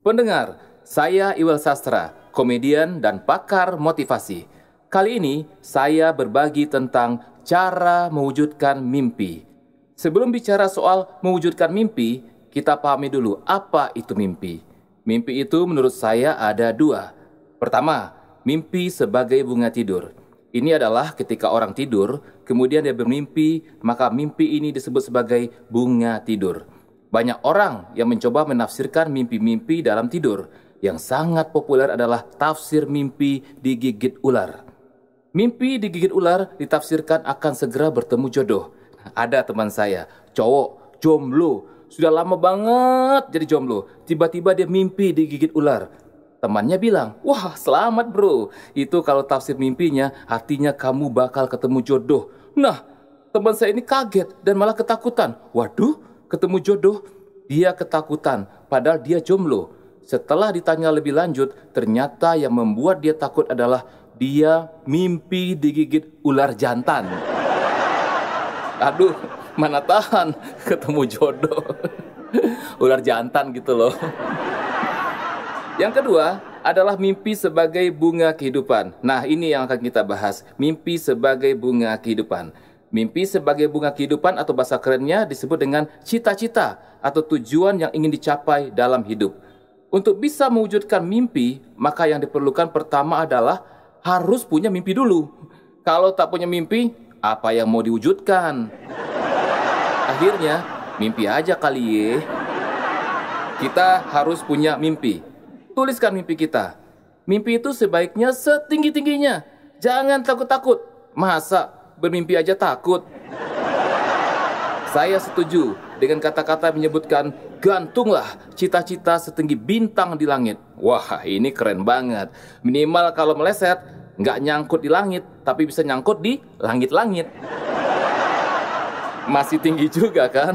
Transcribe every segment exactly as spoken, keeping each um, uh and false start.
Pendengar, saya Iwel Sastra, komedian dan pakar motivasi. Kali ini saya berbagi tentang cara mewujudkan mimpi. Sebelum bicara soal mewujudkan mimpi, kita pahami dulu apa itu mimpi. Mimpi itu menurut saya ada dua. Pertama, mimpi sebagai bunga tidur. Ini adalah ketika orang tidur, kemudian dia bermimpi, maka mimpi ini disebut sebagai bunga tidur. Banyak orang yang mencoba menafsirkan mimpi-mimpi dalam tidur. Yang sangat populer adalah tafsir mimpi digigit ular. Mimpi digigit ular ditafsirkan akan segera bertemu jodoh. Ada teman saya, cowok, jomblo, sudah lama banget jadi jomblo. Tiba-tiba dia mimpi digigit ular. Temannya bilang, wah selamat bro. Itu kalau tafsir mimpinya, artinya kamu bakal ketemu jodoh. Nah, teman saya ini kaget dan malah ketakutan. Waduh, ketemu jodoh. Dia ketakutan, padahal dia jomblo. Setelah ditanya lebih lanjut, ternyata yang membuat dia takut adalah dia mimpi digigit ular jantan. Aduh, mana tahan ketemu jodoh. Ular jantan gitu loh. Yang kedua adalah mimpi sebagai bunga kehidupan. Nah, ini yang akan kita bahas. Mimpi sebagai bunga kehidupan. Mimpi sebagai bunga kehidupan atau bahasa kerennya disebut dengan cita-cita atau tujuan yang ingin dicapai dalam hidup. Untuk bisa mewujudkan mimpi, maka yang diperlukan pertama adalah harus punya mimpi dulu. Kalau tak punya mimpi, apa yang mau diwujudkan? Akhirnya, mimpi aja kali ye. Kita harus punya mimpi. Tuliskan mimpi kita. Mimpi itu sebaiknya setinggi-tingginya. Jangan takut-takut. Masa bermimpi aja takut? Saya setuju dengan kata-kata menyebutkan gantunglah cita-cita setinggi bintang di langit. Wah, ini keren banget. Minimal kalau meleset, nggak nyangkut di langit, tapi bisa nyangkut di langit-langit. Masih tinggi juga kan?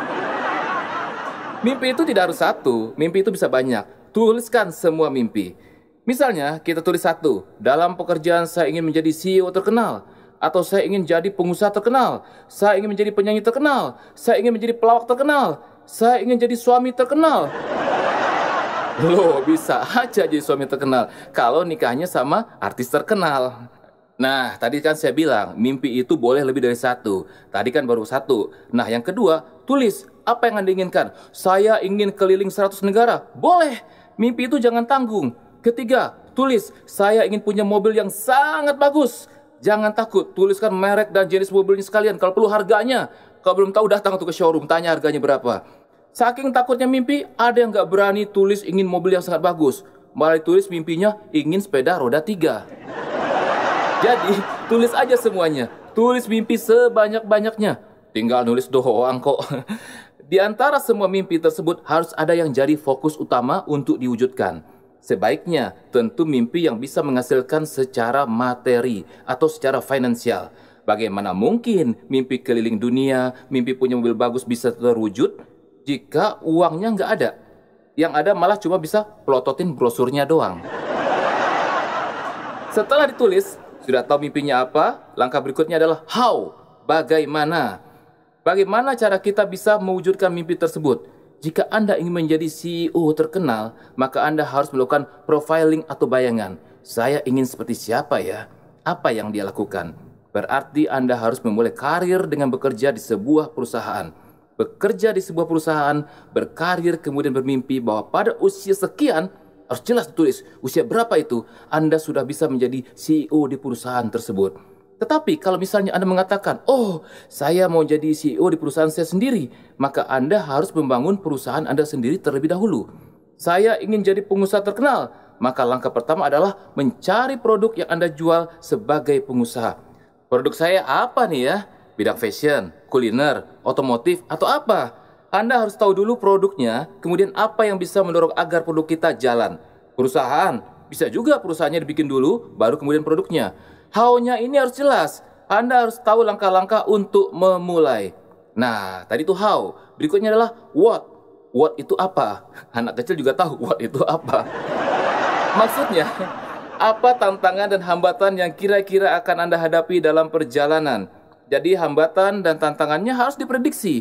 Mimpi itu tidak harus satu, mimpi itu bisa banyak. Tuliskan semua mimpi. Misalnya, kita tulis satu, dalam pekerjaan saya ingin menjadi C E O terkenal. Atau saya ingin jadi pengusaha terkenal. Saya ingin menjadi penyanyi terkenal. Saya ingin menjadi pelawak terkenal. Saya ingin jadi suami terkenal. Loh, bisa aja jadi suami terkenal kalau nikahnya sama artis terkenal. Nah, tadi kan saya bilang mimpi itu boleh lebih dari satu. Tadi kan baru satu. Nah, yang kedua, tulis apa yang Anda inginkan. Saya ingin keliling seratus negara. Boleh. Mimpi itu jangan tanggung. Ketiga, tulis saya ingin punya mobil yang sangat bagus. Jangan takut, tuliskan merek dan jenis mobilnya sekalian. Kalau perlu harganya. Kalau belum tahu, datang tuh ke showroom, tanya harganya berapa. Saking takutnya mimpi, ada yang gak berani tulis ingin mobil yang sangat bagus. Malah tulis mimpinya ingin sepeda roda tiga. Jadi, tulis aja semuanya. Tulis mimpi sebanyak-banyaknya. Tinggal nulis doang kok. Di antara semua mimpi tersebut, harus ada yang jadi fokus utama untuk diwujudkan. Sebaiknya tentu mimpi yang bisa menghasilkan secara materi atau secara finansial. Bagaimana mungkin mimpi keliling dunia, mimpi punya mobil bagus bisa terwujud jika uangnya nggak ada? Yang ada malah cuma bisa pelototin brosurnya doang. Setelah ditulis, sudah tahu mimpinya apa? Langkah berikutnya adalah how, bagaimana. Bagaimana cara kita bisa mewujudkan mimpi tersebut? Jika Anda ingin menjadi C E O terkenal, maka Anda harus melakukan profiling atau bayangan. Saya ingin seperti siapa ya? Apa yang dia lakukan? Berarti Anda harus memulai karir dengan bekerja di sebuah perusahaan. Bekerja di sebuah perusahaan, berkarir kemudian bermimpi bahwa pada usia sekian, harus jelas ditulis, usia berapa itu Anda sudah bisa menjadi C E O di perusahaan tersebut. Tetapi kalau misalnya Anda mengatakan, oh saya mau jadi C E O di perusahaan saya sendiri, maka Anda harus membangun perusahaan Anda sendiri terlebih dahulu. Saya ingin jadi pengusaha terkenal, maka langkah pertama adalah mencari produk yang Anda jual sebagai pengusaha. Produk saya apa nih ya? Bidang fashion, kuliner, otomotif, atau apa? Anda harus tahu dulu produknya, kemudian apa yang bisa mendorong agar produk kita jalan. Perusahaan, bisa juga perusahaannya dibikin dulu, baru kemudian produknya. How-nya ini harus jelas. Anda harus tahu langkah-langkah untuk memulai. Nah, tadi itu how. Berikutnya adalah what. What itu apa? Anak kecil juga tahu what itu apa. Maksudnya, apa tantangan dan hambatan yang kira-kira akan Anda hadapi dalam perjalanan. Jadi hambatan dan tantangannya harus diprediksi.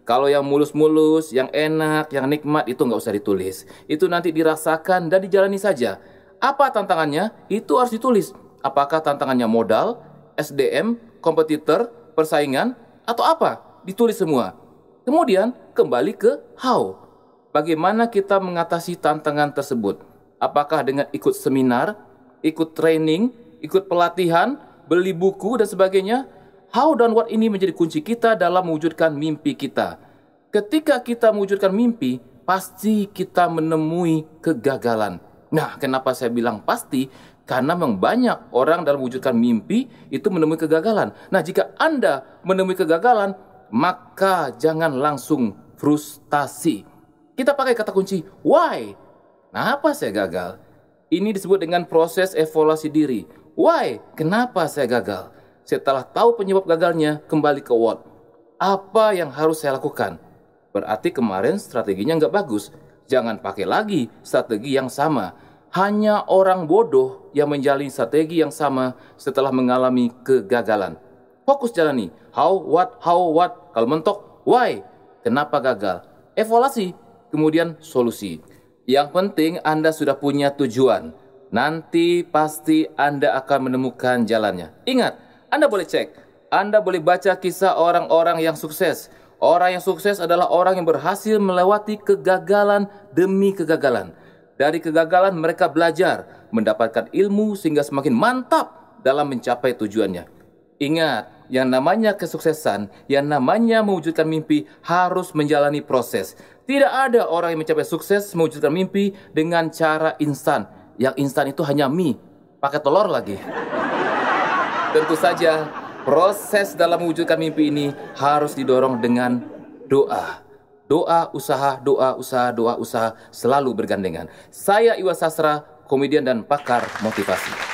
Kalau yang mulus-mulus, yang enak, yang nikmat itu nggak usah ditulis. Itu nanti dirasakan dan dijalani saja. Apa tantangannya? Itu harus ditulis. Apakah tantangannya modal, S D M, kompetitor, persaingan, atau apa? Ditulis semua. Kemudian kembali ke how. Bagaimana kita mengatasi tantangan tersebut? Apakah dengan ikut seminar, ikut training, ikut pelatihan, beli buku dan sebagainya? How dan what ini menjadi kunci kita dalam mewujudkan mimpi kita. Ketika kita mewujudkan mimpi, pasti kita menemui kegagalan. Nah, kenapa saya bilang pasti? Karena memang banyak orang dalam mewujudkan mimpi itu menemui kegagalan. Nah, jika Anda menemui kegagalan, maka jangan langsung frustasi. Kita pakai kata kunci why. Kenapa saya gagal? Ini disebut dengan proses evaluasi diri. Why? Kenapa saya gagal? Setelah tahu penyebab gagalnya, kembali ke what. Apa yang harus saya lakukan? Berarti kemarin strateginya nggak bagus. Jangan pakai lagi strategi yang sama. Hanya orang bodoh yang menjalani strategi yang sama setelah mengalami kegagalan. Fokus jalani. How, what, how, what. Kalau mentok, why? Kenapa gagal? Evaluasi. Kemudian solusi. Yang penting Anda sudah punya tujuan. Nanti pasti Anda akan menemukan jalannya. Ingat, Anda boleh cek, Anda boleh baca kisah orang-orang yang sukses. Orang yang sukses adalah orang yang berhasil melewati kegagalan demi kegagalan. Dari kegagalan mereka belajar, mendapatkan ilmu sehingga semakin mantap dalam mencapai tujuannya. Ingat, yang namanya kesuksesan, yang namanya mewujudkan mimpi harus menjalani proses. Tidak ada orang yang mencapai sukses mewujudkan mimpi dengan cara instan. Yang instan itu hanya mie, pakai telur lagi. Tentu saja, proses dalam mewujudkan mimpi ini harus didorong dengan doa. Doa, usaha, doa, usaha, doa, usaha selalu bergandengan. Saya Iwa Sastra, komedian dan pakar motivasi.